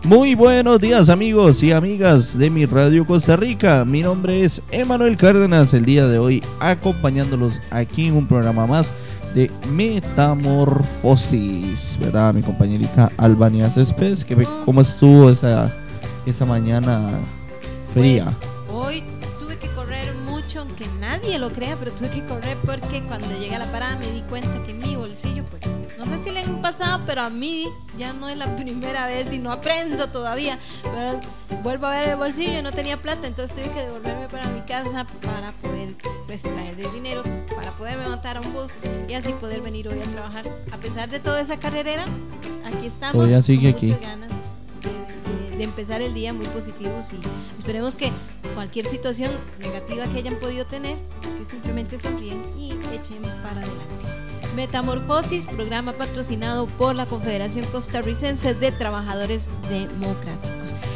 Muy buenos días amigos y amigas de mi Radio Costa Rica. Mi nombre es Emanuel Cárdenas, el día de hoy acompañándolos aquí en un programa más de Metamorfosis, ¿verdad? Mi compañerita Albania Céspedes, ¿cómo estuvo esa mañana fría? Pues, hoy tuve que correr mucho, aunque nadie lo crea, pero tuve que correr porque cuando llegué a la parada me di cuenta que mi bolsillo, pues, no sé si le han pasado, pero a mí ya no es la primera vez y no aprendo todavía, pero vuelvo a ver el bolsillo y no tenía plata, entonces tuve que devolverme para mi casa para poder traer el dinero, para poderme montar a un bus y así poder venir hoy a trabajar. A pesar de toda esa carrerera, aquí estamos con muchas ganas de empezar el día muy positivos y esperemos que cualquier situación negativa que hayan podido tener, que simplemente sonríen y echen para adelante. Metamorfosis, programa patrocinado por la Confederación Costarricense de Trabajadores Democráticos.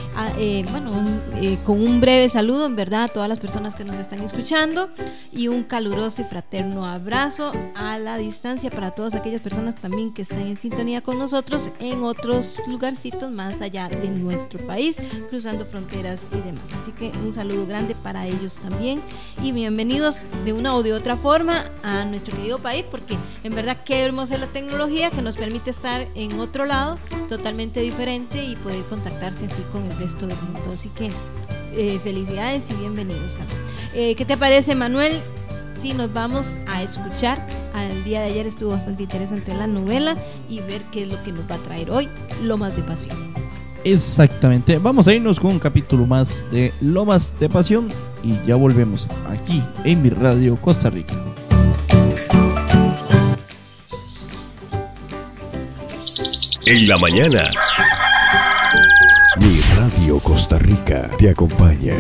Con un breve saludo en verdad a todas las personas que nos están escuchando y un caluroso y fraterno abrazo a la distancia para todas aquellas personas también que están en sintonía con nosotros en otros lugarcitos más allá de nuestro país, cruzando fronteras y demás. Así que un saludo grande para ellos también y bienvenidos de una o de otra forma a nuestro querido país, porque en verdad qué hermosa es la tecnología que nos permite estar en otro lado totalmente diferente y poder contactarse así con el resto del mundo. Así que felicidades y bienvenidos también. ¿Qué te parece, Manuel? Sí, nos vamos a escuchar. Al día de ayer estuvo bastante interesante la novela y ver qué es lo que nos va a traer hoy, Lomas de Pasión. Exactamente, vamos a irnos con un capítulo más de Lomas de Pasión y ya volvemos aquí en mi Radio Costa Rica. En la mañana, mi Radio Costa Rica te acompaña.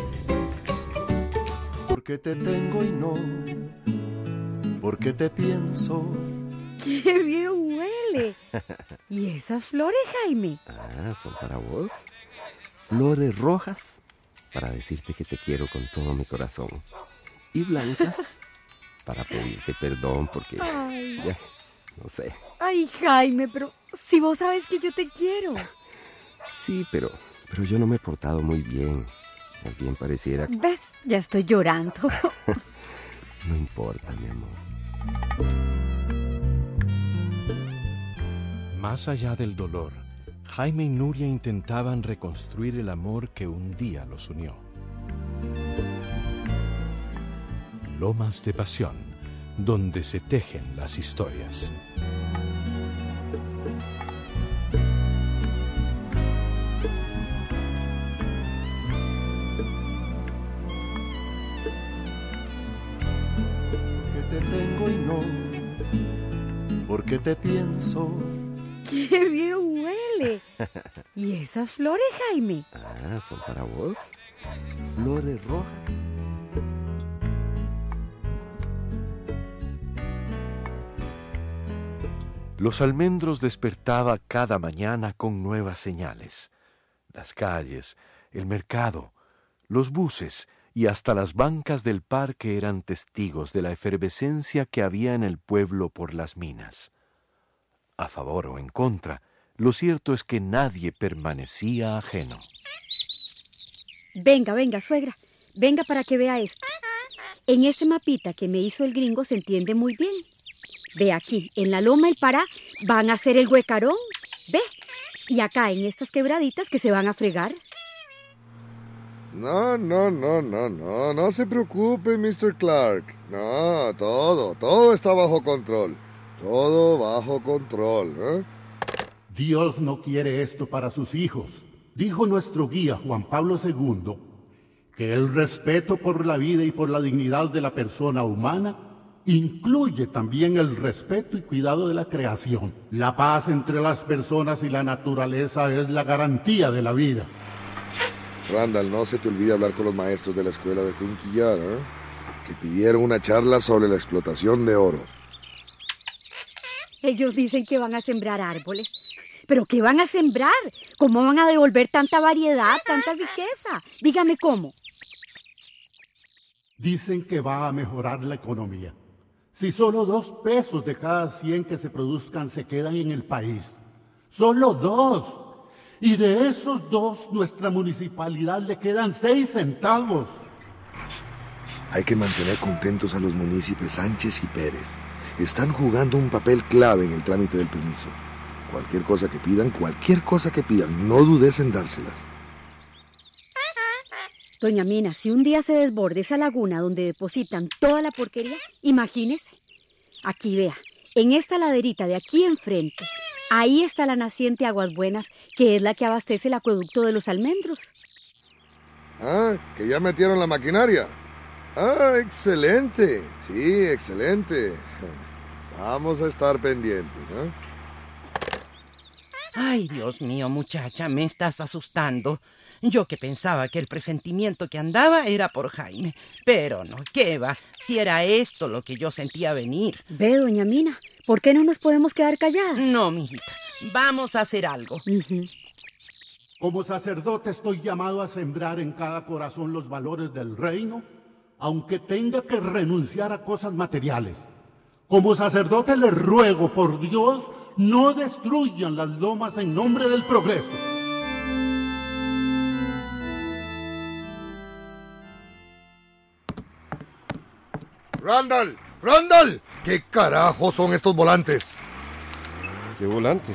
Porque te tengo y no, porque te pienso. ¡Qué bien huele! ¿Y esas flores, Jaime? Son para vos. Flores rojas, para decirte que te quiero con todo mi corazón. Y blancas, para pedirte perdón porque... Ya, no sé. Ay, Jaime, pero si vos sabes que yo te quiero. Sí, pero yo no me he portado muy bien. Más bien pareciera... ¿Ves? Ya estoy llorando. No importa, mi amor. Más allá del dolor, Jaime y Nuria intentaban reconstruir el amor que un día los unió. Lomas de Pasión, donde se tejen las historias. Te tengo y no, porque te pienso. ¡Qué bien huele! ¿Y esas flores, Jaime? Son para vos. Flores rojas. Los almendros despertaba cada mañana con nuevas señales. Las calles, el mercado, los buses y hasta las bancas del parque eran testigos de la efervescencia que había en el pueblo por las minas. A favor o en contra, lo cierto es que nadie permanecía ajeno. Venga, suegra. Venga para que vea esto. En ese mapita que me hizo el gringo se entiende muy bien. Ve aquí, en la Loma El Pará van a hacer el huecarón. Ve. Y acá en estas quebraditas que se van a fregar. No se preocupe, Mr. Clark. No, todo está bajo control. Todo bajo control, ¿eh? Dios no quiere esto para sus hijos. Dijo nuestro guía Juan Pablo II que el respeto por la vida y por la dignidad de la persona humana incluye también el respeto y cuidado de la creación. La paz entre las personas y la naturaleza es la garantía de la vida. Randall, no se te olvide hablar con los maestros de la escuela de Cunquillar, ¿eh? Que pidieron una charla sobre la explotación de oro. Ellos dicen que van a sembrar árboles. ¿Pero qué van a sembrar? ¿Cómo van a devolver tanta variedad, tanta riqueza? Dígame cómo. Dicen que va a mejorar la economía. Si solo 2 pesos de cada 100 que se produzcan se quedan en el país. ¡Solo 2! Y de esos 2, nuestra municipalidad le quedan 6 centavos. Hay que mantener contentos a los municipios Sánchez y Pérez. Están jugando un papel clave en el trámite del permiso. Cualquier cosa que pidan, no dudes en dárselas. Doña Mina, si un día se desborde esa laguna donde depositan toda la porquería, imagínese. Aquí vea, en esta laderita de aquí enfrente, ahí está la naciente Aguas Buenas, que es la que abastece el acueducto de los Almendros. Ah, que ya metieron la maquinaria. Ah, excelente. Sí, excelente. Vamos a estar pendientes, ¿eh? Ay, Dios mío, muchacha, me estás asustando. Yo que pensaba que el presentimiento que andaba era por Jaime. Pero no, ¿qué va? Si era esto lo que yo sentía venir. Ve, doña Mina, ¿por qué no nos podemos quedar calladas? No, mijita, vamos a hacer algo. Como sacerdote estoy llamado a sembrar en cada corazón los valores del reino, aunque tenga que renunciar a cosas materiales. Como sacerdote les ruego, por Dios, no destruyan las lomas en nombre del progreso. ¡Randall! ¿Qué carajo son estos volantes? ¿Qué volantes?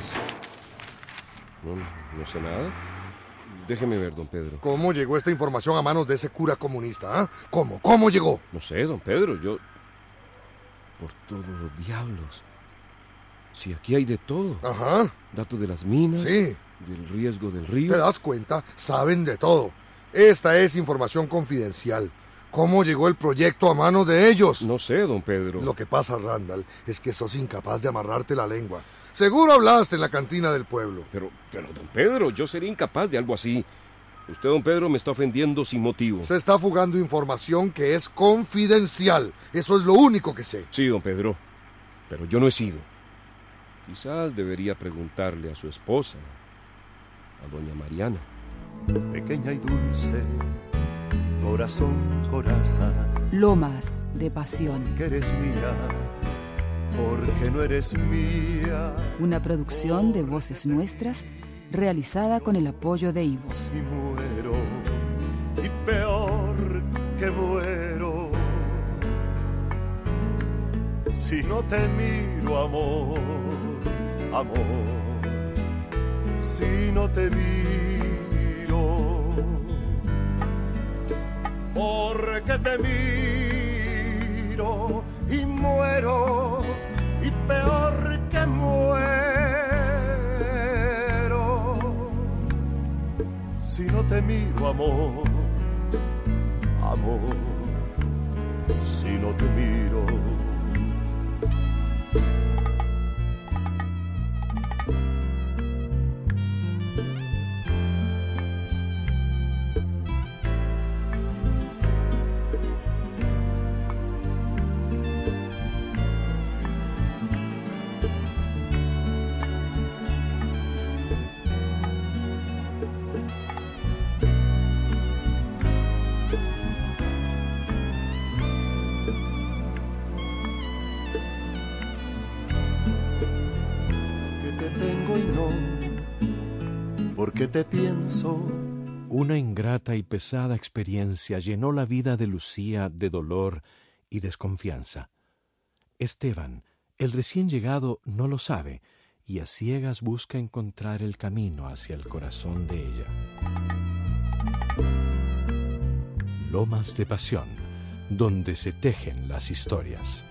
No sé nada. Déjeme ver, don Pedro. ¿Cómo llegó esta información a manos de ese cura comunista? ¿Ah? ¿Cómo llegó? No sé, don Pedro, yo... Por todos los diablos. Si aquí hay de todo. Ajá. Datos de las minas. Sí. Del riesgo del río. ¿Te das cuenta? Saben de todo. Esta es información confidencial. ¿Cómo llegó el proyecto a manos de ellos? No sé, don Pedro. Lo que pasa, Randall, es que sos incapaz de amarrarte la lengua. Seguro hablaste en la cantina del pueblo. Pero, don Pedro, yo sería incapaz de algo así. Usted, don Pedro, me está ofendiendo sin motivo. Se está fugando información que es confidencial. Eso es lo único que sé. Sí, don Pedro, pero yo no he sido. Quizás debería preguntarle a su esposa, a doña Mariana. Pequeña y dulce, coraza. Lomas de pasión. Que eres mía, porque no eres mía. Una producción de Voces Nuestras, realizada con el apoyo de Ivos. Y muero, y peor que muero, si no te miro, amor, si no te miro, porque te miro y muero, y peor que muero, si no te miro, amor, si no te miro. Porque te pienso. Una ingrata y pesada experiencia llenó la vida de Lucía de dolor y desconfianza. Esteban, el recién llegado, no lo sabe y a ciegas busca encontrar el camino hacia el corazón de ella. Lomas de pasión, donde se tejen las historias.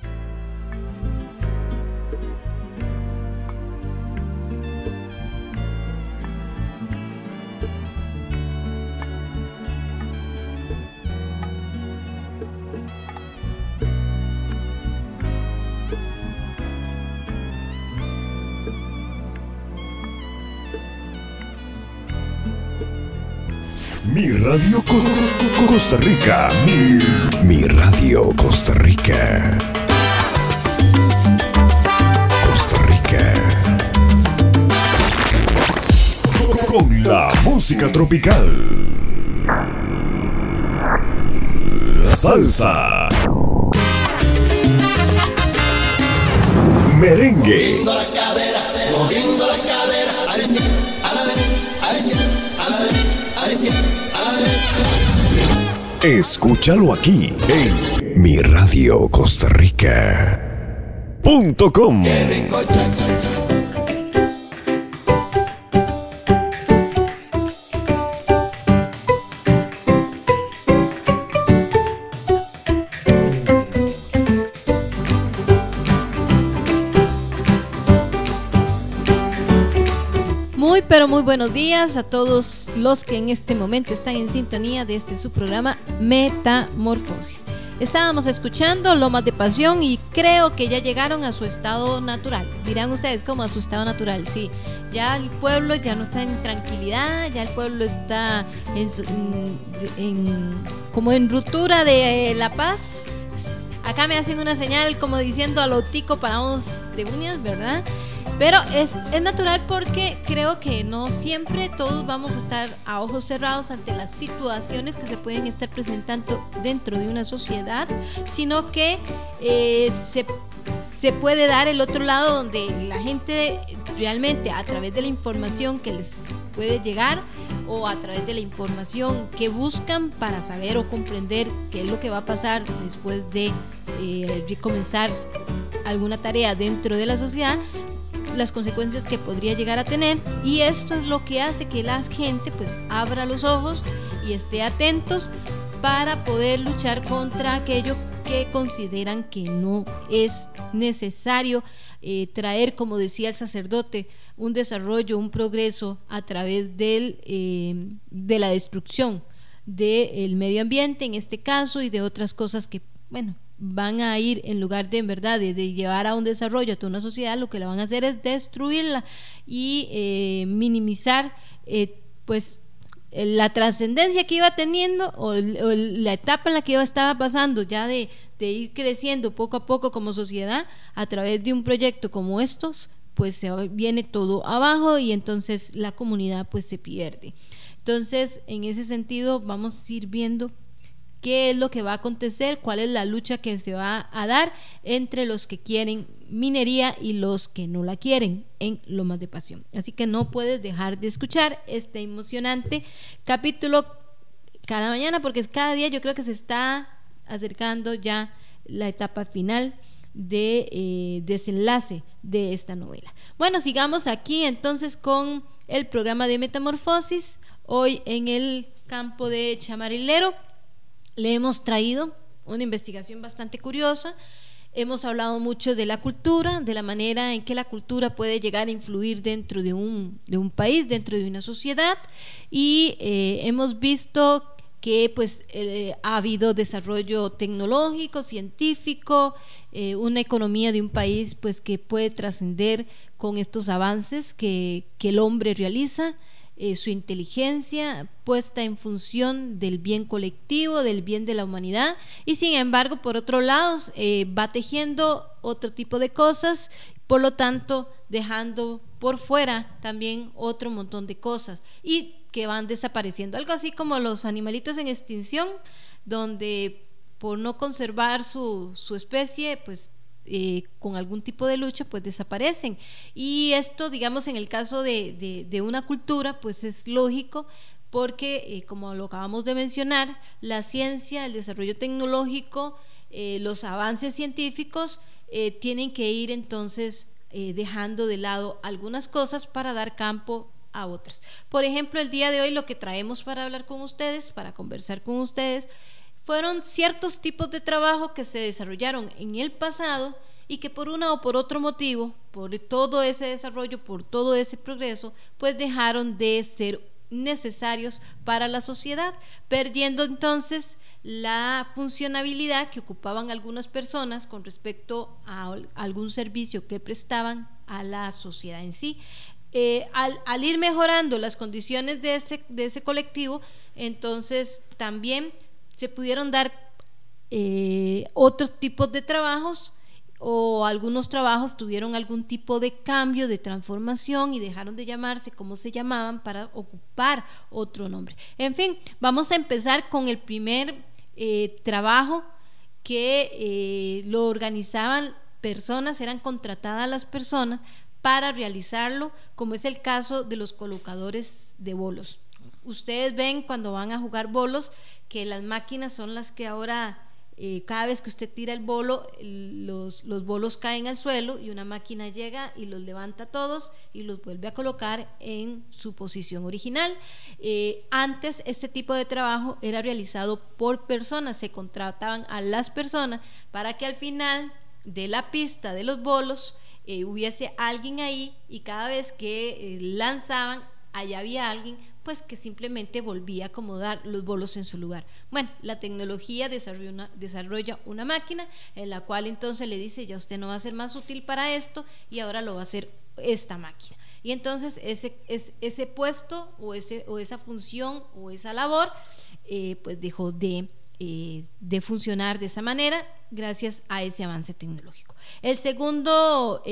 Mi Radio Costa Rica. Mi Radio Costa Rica. Costa Rica. Con la música tropical. Salsa. Merengue. Moviendo la cadera, a la derecha, a la Escúchalo aquí en Mi Radio Costa Rica.com. Pero muy buenos días a todos los que en este momento están en sintonía de su programa Metamorfosis. Estábamos escuchando Lomas de Pasión y creo que ya llegaron a su estado natural. Dirán ustedes, ¿cómo a su estado natural? Sí, ya el pueblo ya no está en tranquilidad, ya el pueblo está como en ruptura de la paz. Acá me hacen una señal como diciendo a lo tico paramos de uñas, ¿verdad? Pero es natural porque creo que no siempre todos vamos a estar a ojos cerrados ante las situaciones que se pueden estar presentando dentro de una sociedad, sino que se puede dar el otro lado donde la gente realmente a través de la información que les puede llegar o a través de la información que buscan para saber o comprender qué es lo que va a pasar después de comenzar alguna tarea dentro de la sociedad, las consecuencias que podría llegar a tener, y esto es lo que hace que la gente pues abra los ojos y esté atentos para poder luchar contra aquello que consideran que no es necesario traer, como decía el sacerdote, un desarrollo, un progreso a través de la destrucción del medio ambiente en este caso y de otras cosas que, bueno, van a ir en lugar de en verdad de llevar a un desarrollo a toda una sociedad, lo que la van a hacer es destruirla y minimizar pues la trascendencia que iba teniendo o la etapa en la que estaba pasando ya de ir creciendo poco a poco como sociedad a través de un proyecto como estos, pues se viene todo abajo y entonces la comunidad pues se pierde. Entonces en ese sentido vamos a ir viendo qué es lo que va a acontecer, cuál es la lucha que se va a dar entre los que quieren minería y los que no la quieren en Lomas de Pasión. Así que no puedes dejar de escuchar este emocionante capítulo cada mañana, porque cada día yo creo que se está acercando ya la etapa final de desenlace de esta novela. Bueno, sigamos aquí entonces con el programa de Metamorfosis. Hoy en el campo de Chamarilero le hemos traído una investigación bastante curiosa. Hemos hablado mucho de la cultura, de la manera en que la cultura puede llegar a influir dentro de un país, dentro de una sociedad, y hemos visto que pues ha habido desarrollo tecnológico, científico, una economía de un país pues que puede trascender con estos avances que el hombre realiza, su inteligencia puesta en función del bien colectivo, del bien de la humanidad, y sin embargo por otro lado va tejiendo otro tipo de cosas, por lo tanto dejando por fuera también otro montón de cosas y que van desapareciendo, algo así como los animalitos en extinción, donde por no conservar su especie pues con algún tipo de lucha pues desaparecen. Y esto, digamos, en el caso de una cultura pues es lógico porque como lo acabamos de mencionar, la ciencia, el desarrollo tecnológico, los avances científicos tienen que ir entonces dejando de lado algunas cosas para dar campo a otras. Por ejemplo, el día de hoy lo que traemos para hablar con ustedes, para conversar con ustedes, fueron ciertos tipos de trabajo que se desarrollaron en el pasado y que por uno o por otro motivo, por todo ese desarrollo, por todo ese progreso, pues dejaron de ser necesarios para la sociedad, perdiendo entonces la funcionabilidad que ocupaban algunas personas con respecto a algún servicio que prestaban a la sociedad en sí. Al ir mejorando las condiciones de ese colectivo, entonces también se pudieron dar otros tipos de trabajos, o algunos trabajos tuvieron algún tipo de cambio, de transformación y dejaron de llamarse como se llamaban para ocupar otro nombre. En fin, vamos a empezar con el primer trabajo que lo organizaban personas, eran contratadas las personas para realizarlo, como es el caso de los colocadores de bolos. ustedes ven cuando van a jugar bolos que las máquinas son las que ahora cada vez que usted tira el bolo, los bolos caen al suelo y una máquina llega y los levanta todos y los vuelve a colocar en su posición original. Antes este tipo de trabajo era realizado por personas, se contrataban a las personas para que al final de la pista de los bolos hubiese alguien ahí, y cada vez que lanzaban, allá había alguien pues que simplemente volvía a acomodar los bolos en su lugar. Bueno, la tecnología desarrolla una máquina en la cual entonces le dice, ya usted no va a ser más útil para esto y ahora lo va a hacer esta máquina. Y entonces ese puesto o esa función o esa labor pues dejó de funcionar de esa manera gracias a ese avance tecnológico. El segundo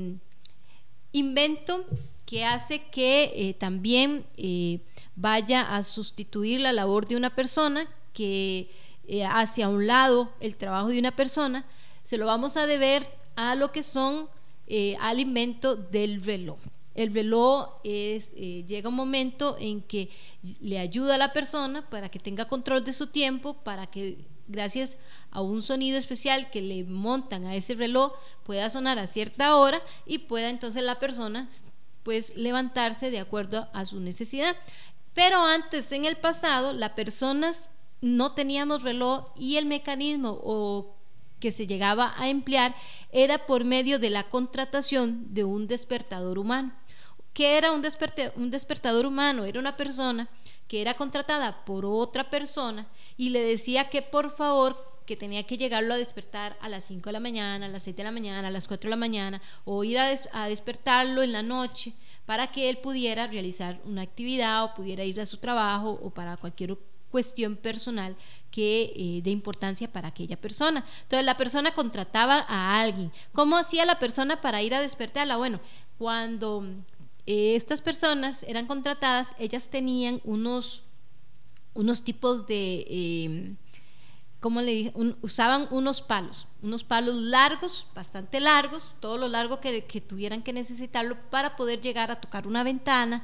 invento que hace que también vaya a sustituir la labor de una persona, que hace a un lado el trabajo de una persona, se lo vamos a deber a lo que son al invento del reloj. El reloj llega un momento en que le ayuda a la persona para que tenga control de su tiempo, para que gracias a un sonido especial que le montan a ese reloj pueda sonar a cierta hora y pueda entonces la persona pues levantarse de acuerdo a su necesidad. Pero antes, en el pasado, las personas no teníamos reloj y el mecanismo que se llegaba a emplear era por medio de la contratación de un despertador humano. ¿Qué era un despertador humano? Era una persona que era contratada por otra persona y le decía que por favor que tenía que llegarlo a despertar a las 5 de la mañana, a las 6 de la mañana, a las 4 de la mañana, o ir a despertarlo en la noche para que él pudiera realizar una actividad o pudiera ir a su trabajo o para cualquier cuestión personal que de importancia para aquella persona. Entonces la persona contrataba a alguien. ¿Cómo hacía la persona para ir a despertarla? Bueno, cuando estas personas eran contratadas, ellas tenían unos tipos de ¿cómo le dije? Usaban unos palos largos, bastante largos, todo lo largo que tuvieran que necesitarlo para poder llegar a tocar una ventana,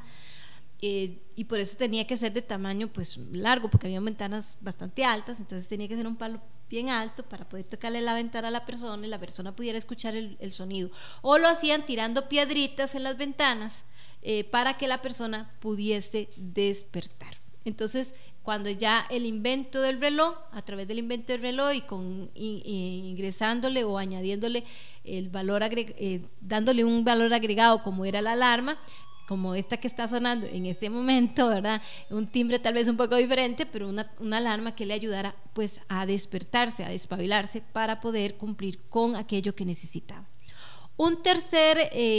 y por eso tenía que ser de tamaño pues largo, porque había ventanas bastante altas, entonces tenía que ser un palo bien alto para poder tocarle la ventana a la persona y la persona pudiera escuchar el sonido, o lo hacían tirando piedritas en las ventanas para que la persona pudiese despertar. Entonces, cuando ya el invento del reloj, a través del invento del reloj ingresándole o añadiéndole el valor dándole un valor agregado como era la alarma, como esta que está sonando en este momento, ¿verdad? Un timbre tal vez un poco diferente, pero una alarma que le ayudara pues a despertarse, a despabilarse para poder cumplir con aquello que necesitaba. Un tercer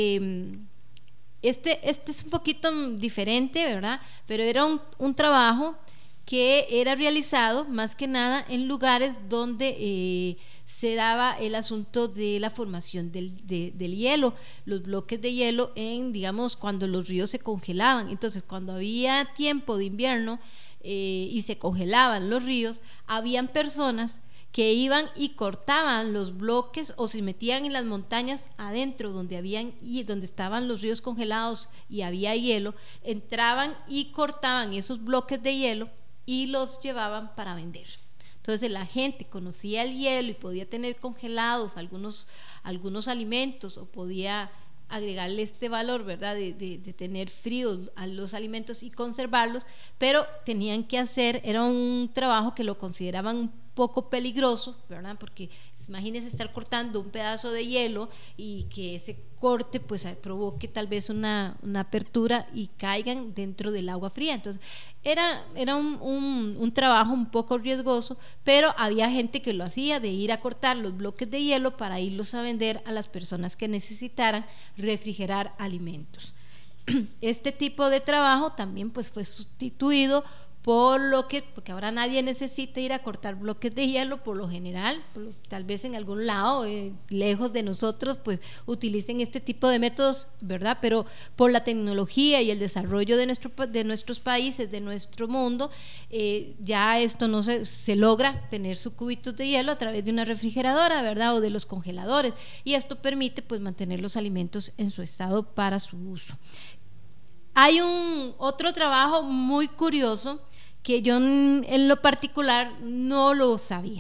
este es un poquito diferente, ¿verdad? Pero era un trabajo que era realizado más que nada en lugares donde se daba el asunto de la formación del hielo, los bloques de hielo digamos, cuando los ríos se congelaban. Entonces, cuando había tiempo de invierno y se congelaban los ríos, habían personas que iban y cortaban los bloques o se metían en las montañas adentro donde estaban los ríos congelados y había hielo, entraban y cortaban esos bloques de hielo y los llevaban para vender. Entonces la gente conocía el hielo y podía tener congelados algunos alimentos, o podía agregarle este valor, ¿verdad? De tener fríos a los alimentos y conservarlos, pero tenían que era un trabajo que lo consideraban un poco peligroso, ¿verdad? Porque imagínense estar cortando un pedazo de hielo y que ese corte pues provoque tal vez una apertura y caigan dentro del agua fría. Entonces era un trabajo un poco riesgoso, pero había gente que lo hacía, de ir a cortar los bloques de hielo para irlos a vender a las personas que necesitaran refrigerar alimentos. Este tipo de trabajo también pues fue sustituido porque ahora nadie necesita ir a cortar bloques de hielo, por lo general, tal vez en algún lado lejos de nosotros pues utilicen este tipo de métodos, ¿verdad? Pero por la tecnología y el desarrollo de nuestros países, de nuestro mundo, ya esto no se logra tener sus cubitos de hielo a través de una refrigeradora, ¿verdad? O de los congeladores, y esto permite pues mantener los alimentos en su estado para su uso. Hay otro trabajo muy curioso que yo en lo particular no lo sabía.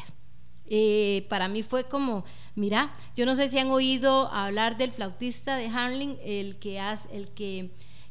Para mí fue como, mira, yo no sé si han oído hablar del flautista de Hamelin, el que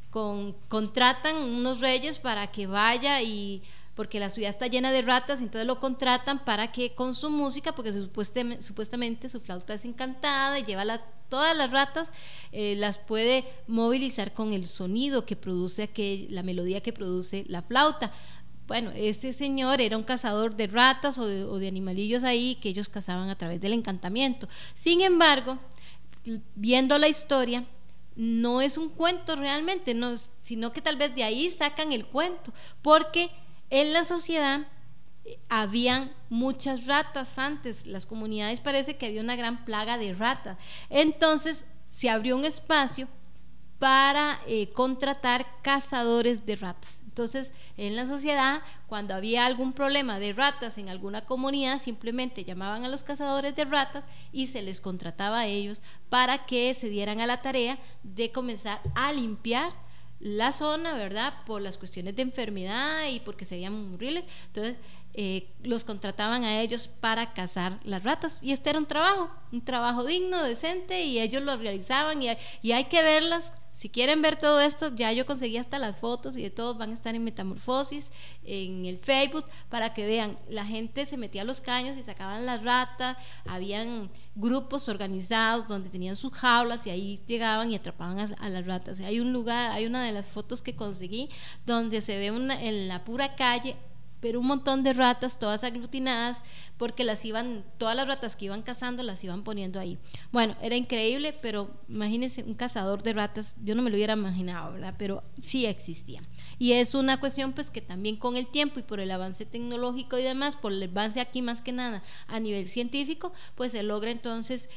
contratan unos reyes para que vaya, y porque la ciudad está llena de ratas, entonces lo contratan para que con su música, porque supuestamente su flauta es encantada y lleva todas las ratas, las puede movilizar con el sonido que produce la melodía que produce la flauta. Bueno, este señor era un cazador de ratas o de animalillos ahí que ellos cazaban a través del encantamiento. Sin embargo, viendo la historia, no es un cuento realmente, no, sino que tal vez de ahí sacan el cuento, porque en la sociedad habían muchas ratas antes, las comunidades parece que había una gran plaga de ratas, entonces se abrió un espacio para contratar cazadores de ratas. Entonces, en la sociedad, cuando había algún problema de ratas en alguna comunidad, simplemente llamaban a los cazadores de ratas y se les contrataba a ellos para que se dieran a la tarea de comenzar a limpiar la zona, ¿verdad? Por las cuestiones de enfermedad y porque se veían horribles. Entonces, los contrataban a ellos para cazar las ratas, y este era un trabajo digno, decente, y ellos lo realizaban, y hay que verlas. Si quieren ver todo esto, ya yo conseguí hasta las fotos y de todos van a estar en Metamorfosis, en el Facebook, para que vean. La gente se metía a los caños y sacaban las ratas, habían grupos organizados donde tenían sus jaulas y ahí llegaban y atrapaban a las ratas. Hay una de las fotos que conseguí donde se ve en la pura calle, pero un montón de ratas todas aglutinadas, porque todas las ratas que iban cazando las iban poniendo ahí. Bueno, era increíble, pero imagínense un cazador de ratas, yo no me lo hubiera imaginado, ¿verdad? Pero sí existía. Y es una cuestión pues que también con el tiempo y por el avance tecnológico y demás, por el avance aquí más que nada a nivel científico, pues se logra entonces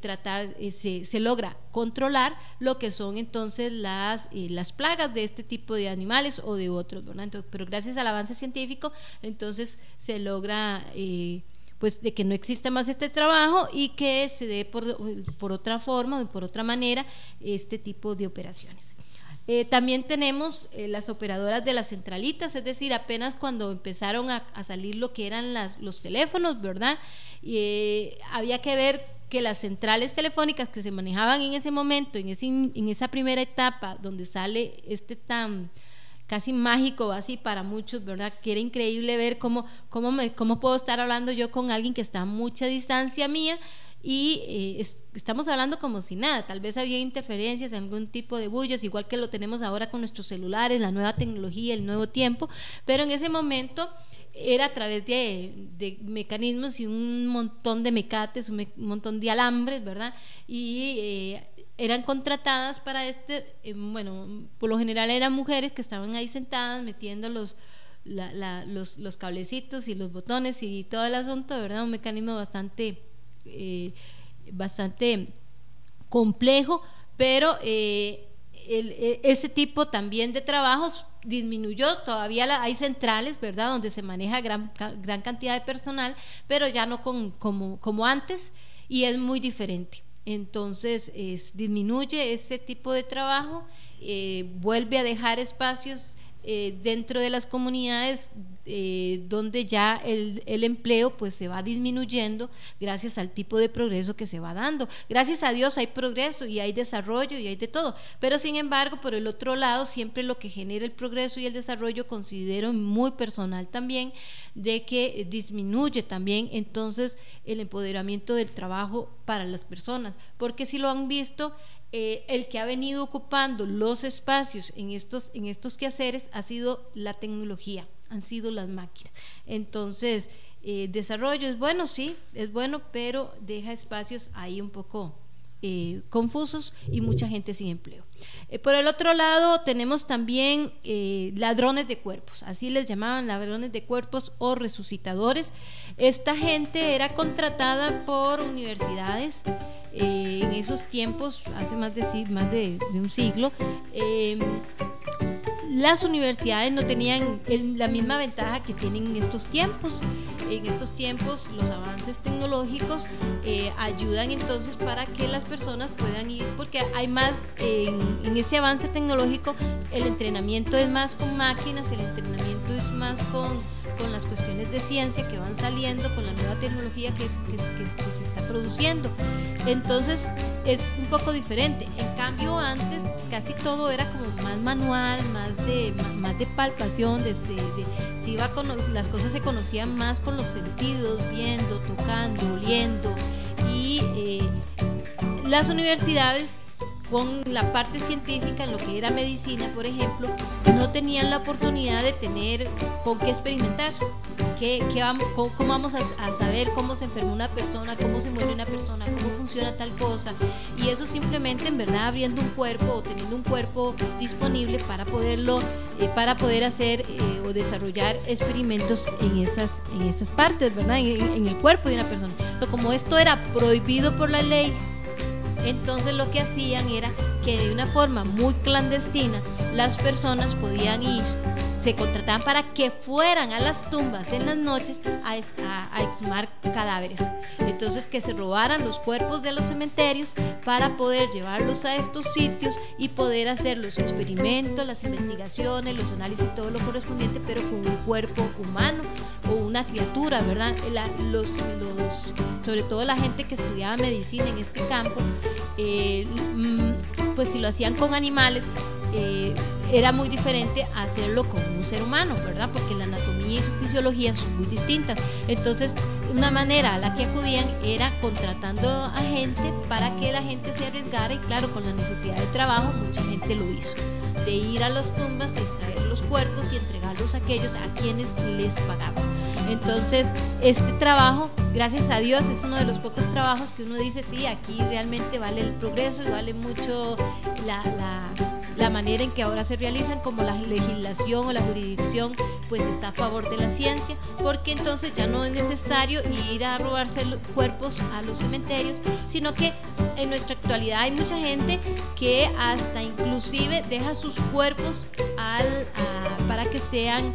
se logra controlar lo que son entonces las plagas de este tipo de animales o de otros, ¿verdad? Entonces, pero gracias al avance científico, entonces se logra pues de que no exista más este trabajo y que se dé por otra forma o por otra manera este tipo de operaciones. También tenemos las operadoras de las centralitas, es decir, apenas cuando empezaron a salir lo que eran los teléfonos, ¿verdad? Había que ver que las centrales telefónicas que se manejaban en ese momento, en esa primera etapa donde sale tan casi mágico así para muchos, ¿verdad? Que era increíble ver cómo puedo estar hablando yo con alguien que está a mucha distancia mía y estamos hablando como si nada. Tal vez había interferencias, algún tipo de bullas, igual que lo tenemos ahora con nuestros celulares, la nueva tecnología, el nuevo tiempo, pero en ese momento era a través de mecanismos y un montón de mecates, un montón de alambres, ¿verdad? Y eran contratadas para por lo general eran mujeres que estaban ahí sentadas metiendo los cablecitos y los botones y todo el asunto, ¿verdad? Un mecanismo bastante complejo, pero ese tipo también de trabajos disminuyó. Todavía hay centrales, ¿verdad?, donde se maneja gran cantidad de personal, pero ya no como antes, y es muy diferente. Entonces disminuye este tipo de trabajo, vuelve a dejar espacios dentro de las comunidades donde ya el empleo pues se va disminuyendo gracias al tipo de progreso que se va dando. Gracias a Dios hay progreso y hay desarrollo y hay de todo, pero sin embargo por el otro lado siempre lo que genera el progreso y el desarrollo, considero muy personal también, de que disminuye también entonces el empoderamiento del trabajo para las personas, porque si lo han visto, el que ha venido ocupando los espacios en estos quehaceres ha sido la tecnología, han sido las máquinas. Entonces, desarrollo es bueno, sí, es bueno, pero deja espacios ahí un poco confusos y mucha gente sin empleo. Por el otro lado tenemos también ladrones de cuerpos, así les llamaban, ladrones de cuerpos o resucitadores. Esta gente era contratada por universidades en esos tiempos, hace más de un siglo. las universidades no tenían la misma ventaja que tienen en estos tiempos. En estos tiempos los avances tecnológicos ayudan entonces para que las personas puedan ir, porque hay más, en ese avance tecnológico el entrenamiento es más con máquinas, el entrenamiento es más con las cuestiones de ciencia que van saliendo, con la nueva tecnología que se está produciendo. Entonces es un poco diferente. En cambio antes casi todo era como más manual, más de palpación, se iba las cosas se conocían más con los sentidos, viendo, tocando, oliendo, y las universidades con la parte científica, en lo que era medicina, por ejemplo, no tenían la oportunidad de tener con qué experimentar. ¿Cómo vamos a saber cómo se enferma una persona, cómo se muere una persona, cómo funciona tal cosa? Y eso simplemente, en verdad, abriendo un cuerpo o teniendo un cuerpo disponible para poder hacer o desarrollar experimentos en esas partes, ¿verdad? En el cuerpo de una persona. Entonces, como esto era prohibido por la ley, entonces lo que hacían era que de una forma muy clandestina las personas podían ir, se contrataban para que fueran a las tumbas en las noches a exhumar cadáveres. Entonces que se robaran los cuerpos de los cementerios para poder llevarlos a estos sitios y poder hacer los experimentos, las investigaciones, los análisis, todo lo correspondiente, pero con un cuerpo humano o una criatura, ¿verdad? Sobre todo la gente que estudiaba medicina en este campo, pues si lo hacían con animales, era muy diferente a hacerlo con un ser humano, ¿verdad? Porque la anatomía y su fisiología son muy distintas. Entonces, una manera a la que acudían era contratando a gente para que la gente se arriesgara, y claro, con la necesidad de trabajo, mucha gente lo hizo, de ir a las tumbas y extraer los cuerpos y entregarlos a aquellos a quienes les pagaban. Entonces, este trabajo, gracias a Dios, es uno de los pocos trabajos que uno dice, sí, aquí realmente vale el progreso y vale mucho la manera en que ahora se realizan, como la legislación o la jurisdicción pues está a favor de la ciencia, porque entonces ya no es necesario ir a robarse los cuerpos a los cementerios, sino que en nuestra actualidad hay mucha gente que hasta inclusive deja sus cuerpos para que sean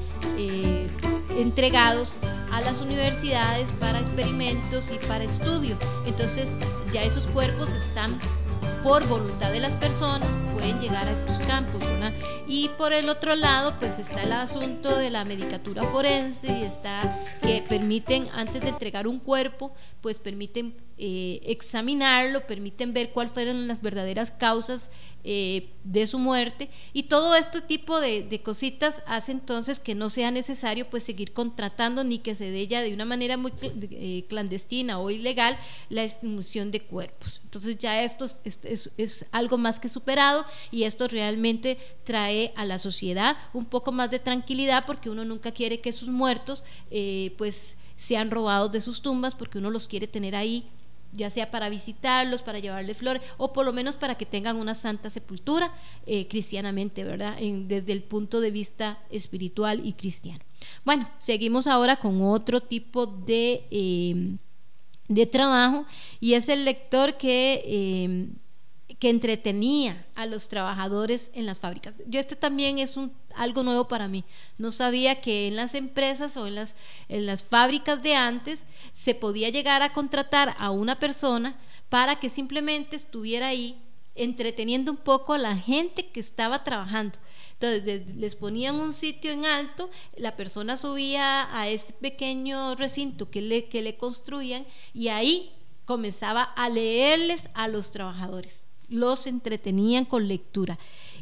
entregados a las universidades para experimentos y para estudio. Entonces ya esos cuerpos están por voluntad de las personas, pueden llegar a estos campos, ¿verdad? Y por el otro lado pues está el asunto de la medicatura forense, y está que permiten, antes de entregar un cuerpo, pues permiten examinarlo, permiten ver cuáles fueron las verdaderas causas de su muerte, y todo este tipo de cositas hace entonces que no sea necesario pues seguir contratando, ni que se dé ya de una manera muy clandestina o ilegal la extinción de cuerpos. Entonces ya esto es algo más que superado, y esto realmente trae a la sociedad un poco más de tranquilidad, porque uno nunca quiere que sus muertos pues sean robados de sus tumbas, porque uno los quiere tener ahí, ya sea para visitarlos, para llevarles flores, o por lo menos para que tengan una santa sepultura cristianamente, ¿verdad? Desde el punto de vista espiritual y cristiano. Bueno, seguimos ahora con otro tipo de trabajo, y es el lector que entretenía a los trabajadores en las fábricas. También es algo nuevo para mí. No sabía que en las empresas o en las fábricas de antes se podía llegar a contratar a una persona para que simplemente estuviera ahí entreteniendo un poco a la gente que estaba trabajando. Entonces les ponían un sitio en alto, la persona subía a ese pequeño recinto que le construían, y ahí comenzaba a leerles a los trabajadores, los entretenían con lectura.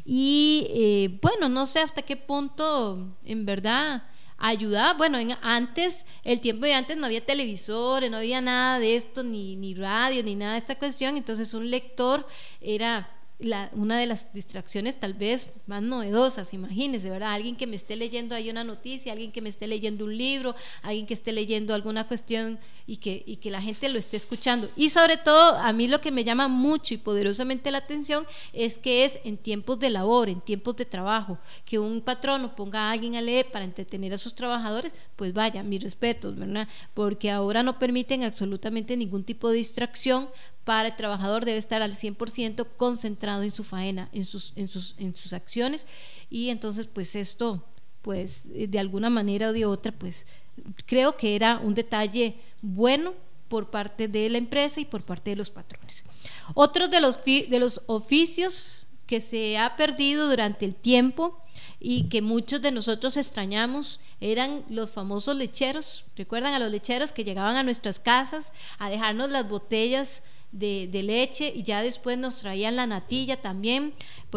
Y bueno, no sé hasta qué punto en verdad ayudaba. Bueno, el tiempo de antes no había televisores, no había nada de esto, ni radio, ni nada de esta cuestión. Entonces un lector era una de las distracciones tal vez más novedosas. Imagínense, ¿verdad? Alguien que me esté leyendo ahí una noticia, alguien que me esté leyendo un libro, alguien que esté leyendo alguna cuestión y que la gente lo esté escuchando. Y sobre todo, a mí lo que me llama mucho y poderosamente la atención es que es en tiempos de labor, en tiempos de trabajo, que un patrono ponga a alguien a leer para entretener a sus trabajadores, pues vaya, mis respetos, ¿verdad? Porque ahora no permiten absolutamente ningún tipo de distracción. Para el trabajador debe estar al 100% concentrado en su faena, en sus acciones, y entonces pues esto, pues de alguna manera o de otra, pues creo que era un detalle bueno por parte de la empresa y por parte de los patrones. Otros de los oficios que se ha perdido durante el tiempo y que muchos de nosotros extrañamos eran los famosos lecheros. ¿Recuerdan a los lecheros que llegaban a nuestras casas a dejarnos las botellas de leche y ya después nos traían la natilla también?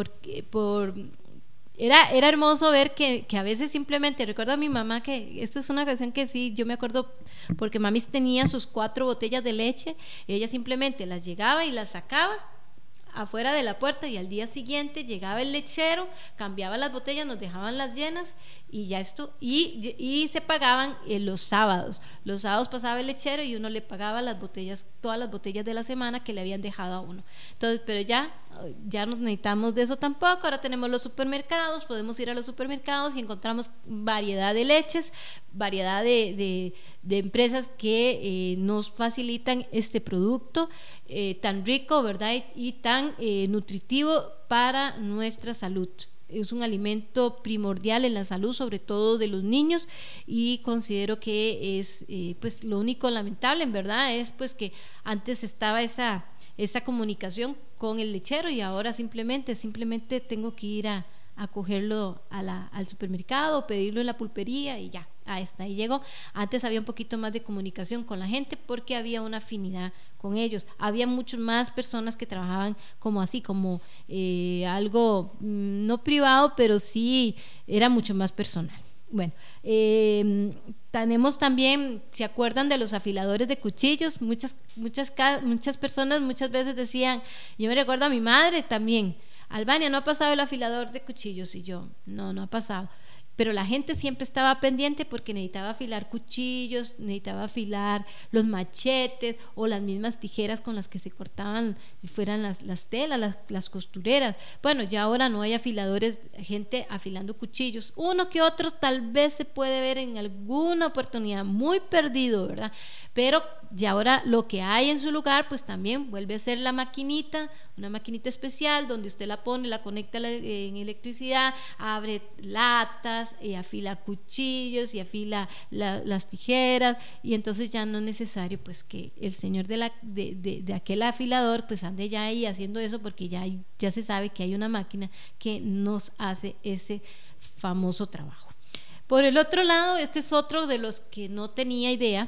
Era hermoso ver que a veces simplemente, recuerdo a mi mamá, que esta es una ocasión que sí, yo me acuerdo, porque mami tenía sus 4 botellas de leche, y ella simplemente las llegaba y las sacaba afuera de la puerta, y al día siguiente llegaba el lechero, cambiaba las botellas, nos dejaban las llenas, y ya esto, y se pagaban los sábados pasaba el lechero y uno le pagaba las botellas, todas las botellas de la semana que le habían dejado a uno. Entonces, pero ya no necesitamos de eso tampoco. Ahora tenemos los supermercados, podemos ir a los supermercados y encontramos variedad de leches, variedad de empresas que nos facilitan este producto tan rico, ¿verdad? Y tan nutritivo para nuestra salud. Es un alimento primordial en la salud, sobre todo de los niños, y considero que es pues lo único lamentable, en verdad, es pues que antes estaba esa comunicación con el lechero, y ahora simplemente tengo que ir a cogerlo al supermercado, pedirlo en la pulpería y ya, hasta ahí llegó. Antes había un poquito más de comunicación con la gente porque había una afinidad con ellos, había muchas más personas que trabajaban como algo no privado, pero sí era mucho más personal. Bueno, tenemos también, ¿se acuerdan de los afiladores de cuchillos? Muchas personas muchas veces decían, yo me recuerdo a mi madre también, Albania, ¿no ha pasado el afilador de cuchillos? Y yo, no ha pasado. Pero la gente siempre estaba pendiente porque necesitaba afilar cuchillos, necesitaba afilar los machetes o las mismas tijeras con las que se cortaban y fueran las telas, las costureras. Bueno, ya ahora no hay afiladores, gente afilando cuchillos. Uno que otro tal vez se puede ver en alguna oportunidad, muy perdido, ¿verdad? Pero ya ahora lo que hay en su lugar pues también vuelve a ser la maquinita, una maquinita especial donde usted la pone, la conecta en electricidad, abre latas, afila cuchillos y afila las tijeras, y entonces ya no es necesario pues que el señor de aquel afilador pues ande ya ahí haciendo eso, porque ya se sabe que hay una máquina que nos hace ese famoso trabajo. Por el otro lado, este es otro de los que no tenía idea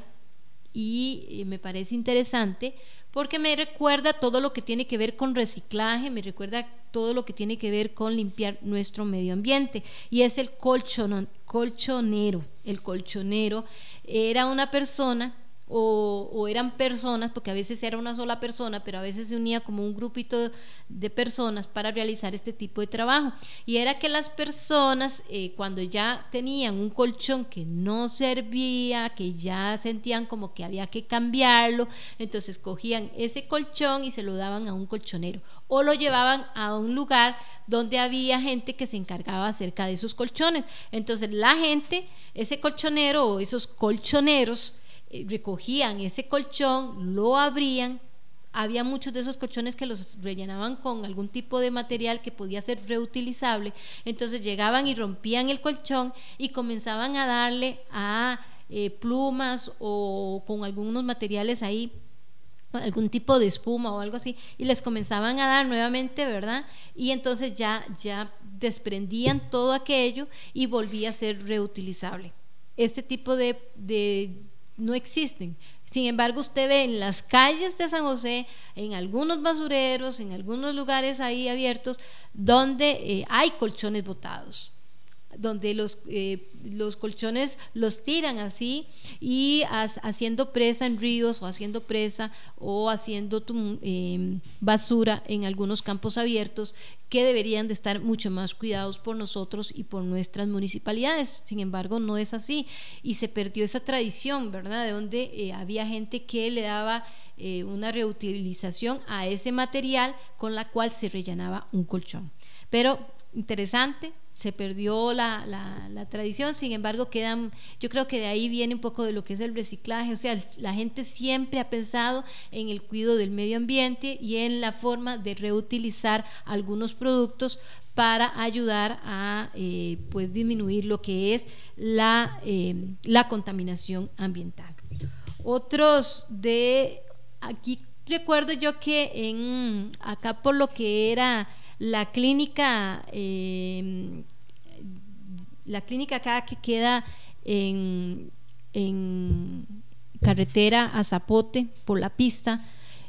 y me parece interesante porque me recuerda todo lo que tiene que ver con reciclaje, me recuerda todo lo que tiene que ver con limpiar nuestro medio ambiente, y es el colchonero. El colchonero era una persona o eran personas, porque a veces era una sola persona, pero a veces se unía como un grupito de personas para realizar este tipo de trabajo, y era que las personas cuando ya tenían un colchón que no servía, que ya sentían como que había que cambiarlo, entonces cogían ese colchón y se lo daban a un colchonero o lo llevaban a un lugar donde había gente que se encargaba acerca de esos colchones. Entonces la gente, ese colchonero o esos colchoneros recogían ese colchón, lo abrían. Había muchos de esos colchones que los rellenaban con algún tipo de material que podía ser reutilizable, entonces llegaban y rompían el colchón y comenzaban a darle a plumas o con algunos materiales ahí, algún tipo de espuma o algo así, y les comenzaban a dar nuevamente, ¿verdad? Y entonces ya desprendían todo aquello y volvía a ser reutilizable. Este tipo de no existen. Sin embargo, usted ve en las calles de San José, en algunos basureros, en algunos lugares ahí abiertos, donde hay colchones botados. donde los colchones los tiran así y haciendo presa en ríos o haciendo presa o haciendo basura en algunos campos abiertos que deberían de estar mucho más cuidados por nosotros y por nuestras municipalidades. Sin embargo, no es así y se perdió esa tradición, ¿verdad? De donde había gente que le daba una reutilización a ese material con la cual se rellenaba un colchón. Pero interesante, se perdió la tradición. Sin embargo, yo creo que de ahí viene un poco de lo que es el reciclaje. O sea, la gente siempre ha pensado en el cuidado del medio ambiente y en la forma de reutilizar algunos productos para ayudar a pues disminuir lo que es la contaminación ambiental. Otros de aquí recuerdo yo que acá por lo que era la clínica acá que queda en carretera a Zapote por la pista,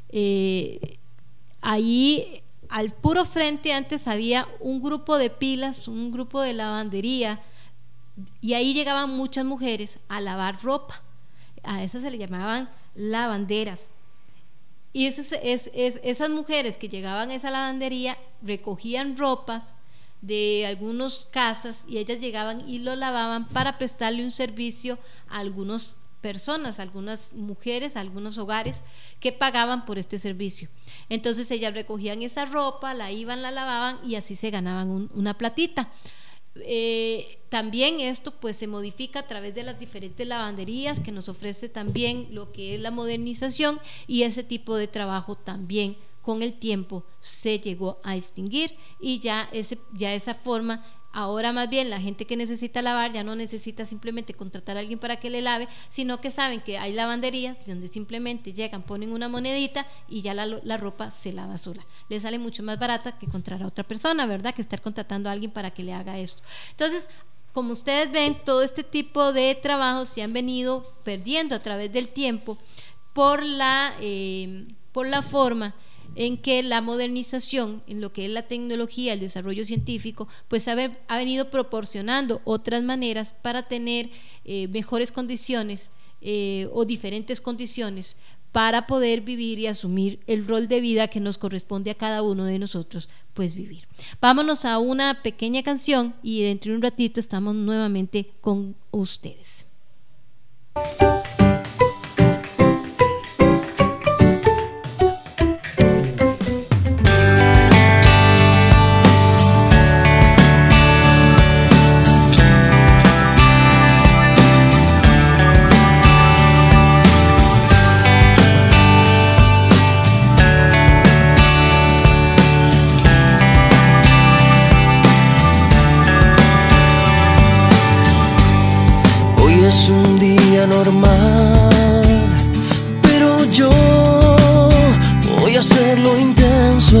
ahí al puro frente antes había un grupo de pilas, un grupo de lavandería, y ahí llegaban muchas mujeres a lavar ropa. A esas se le llamaban lavanderas. Y esas mujeres que llegaban a esa lavandería recogían ropas de algunas casas y ellas llegaban y lo lavaban para prestarle un servicio a algunas personas, a algunas mujeres, a algunos hogares que pagaban por este servicio. Entonces ellas recogían esa ropa, la iban, la lavaban y así se ganaban una platita. También esto pues se modifica a través de las diferentes lavanderías que nos ofrece también lo que es la modernización, y ese tipo de trabajo también con el tiempo se llegó a extinguir y ya esa forma. Ahora más bien la gente que necesita lavar ya no necesita simplemente contratar a alguien para que le lave, sino que saben que hay lavanderías donde simplemente llegan, ponen una monedita y ya la ropa se lava sola. Le sale mucho más barata que contratar a otra persona, ¿verdad? Que estar contratando a alguien para que le haga esto. Entonces, como ustedes ven, todo este tipo de trabajos se han venido perdiendo a través del tiempo por la forma en que la modernización, en lo que es la tecnología, el desarrollo científico, pues ha venido proporcionando otras maneras para tener mejores condiciones o diferentes condiciones para poder vivir y asumir el rol de vida que nos corresponde a cada uno de nosotros, pues vivir. Vámonos a una pequeña canción y dentro de un ratito estamos nuevamente con ustedes. Es un día normal, pero yo voy a hacerlo intenso.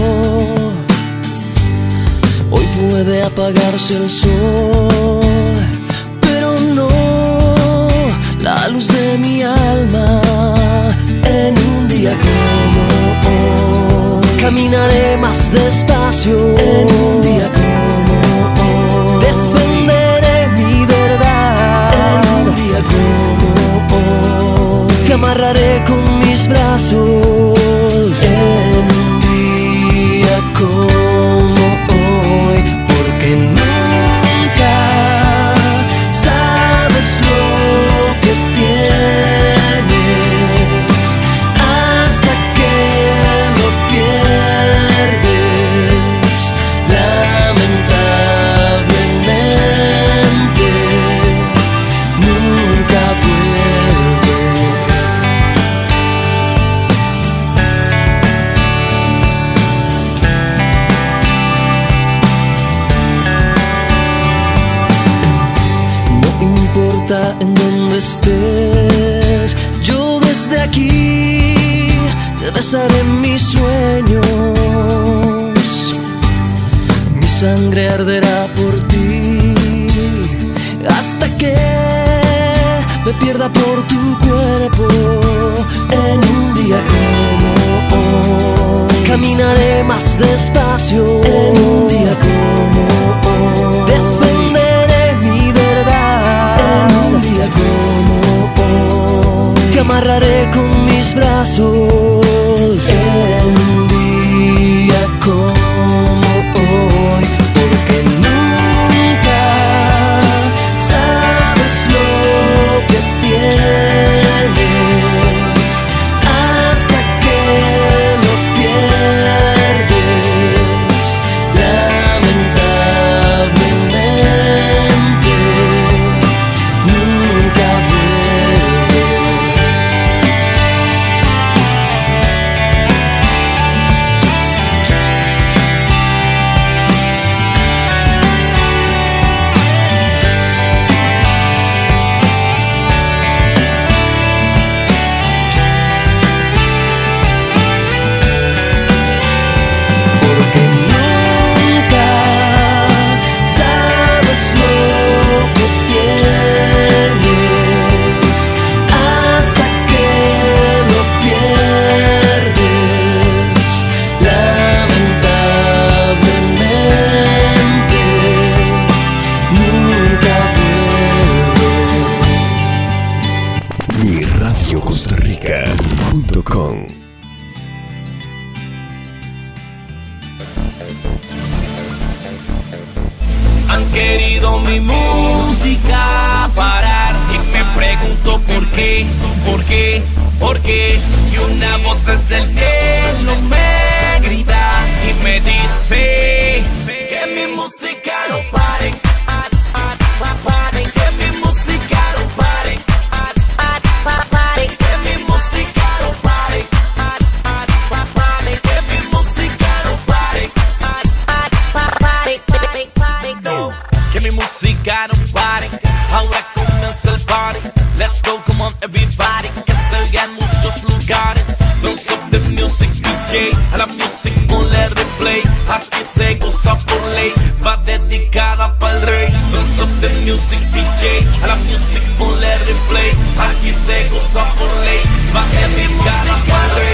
Hoy puede apagarse el sol, pero no la luz de mi alma. En un día como hoy caminaré más despacio. En un día como hoy defenderé mi verdad. En un día como hoy te amarraré con mis brazos. En un día como hoy, porque nunca sabes lo que tienes hasta que lo pierdes. Lamentablemente nunca en donde estés, yo desde aquí te besaré en mis sueños. Mi sangre arderá por ti hasta que me pierda por tu cuerpo. En un día como hoy caminaré más despacio. En un día como hoy defenderé amarraré con mis brazos en un día como hoy, porque nunca sabes lo que tienes hasta que lo pierdes, lamentablemente nunca MiRadioCostaRica.com. Han querido mi música parar y me pregunto por qué, y una voz desde el cielo me grita y me dice que mi música no pare, que mi música no pare, que mi música no pare, que mi música no pare, no, que mi música no pare, ahora comienza el party, let's go, come on everybody, que se oiga en muchos lugares, don't stop the music DJ, a la music ponle replay, aquí se goza por ley, va dedicada pa'l rey, don't stop the music DJ, a la music ponle replay, aquí se goza por ley, va dedicada pa'l rey.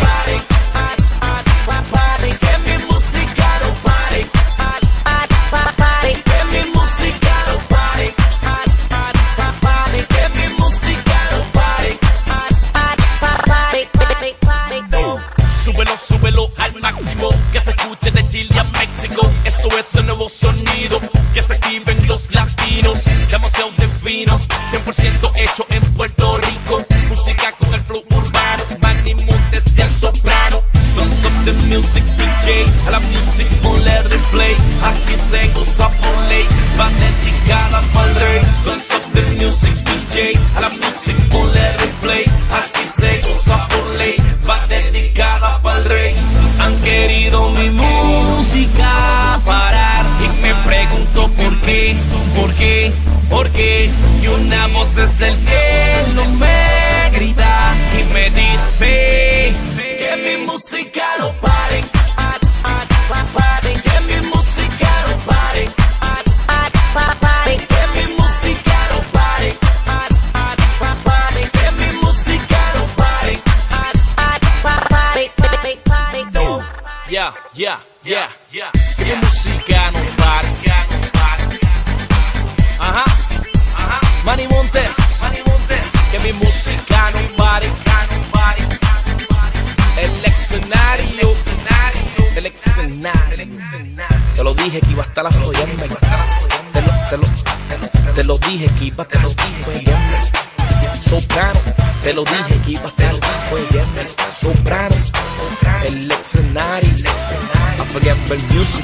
Que mi música no pare, que mi música no pare, que mi música no pare, no. Súbelo al máximo, que se escuche de Chile a México, eso es un nuevo sonido, que se activen los latinos, demasiado divino, 100% hecho en Puerto Rico, música con el flow urbano, Manny Montes y el soprano. Don't stop the music DJ, a la music ponle replay, aquí se goza por ley, va dedicada pa'l rey. Don't stop the music DJ, a la music ponle replay, aquí se goza por ley, va dedicada pa'l rey. Han querido mi música parar y me pregunto por qué, y una voz desde el cielo me grita y me dice que mi música no pare, que mi música no pare, que mi música no pare, que mi música no pare, no, yeah, que mi música no pare, ajá, Manny Montes, que mi música no pare, el escenario, te lo dije que iba a estar apoyando, te lo dije que iba a estar apoyando, soprano, te lo dije que iba a estar apoyando, soprano, el escenario, I forget the music.